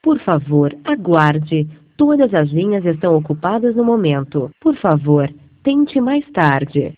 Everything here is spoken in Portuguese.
Por favor, aguarde. Todas as linhas estão ocupadas no momento. Por favor, tente mais tarde.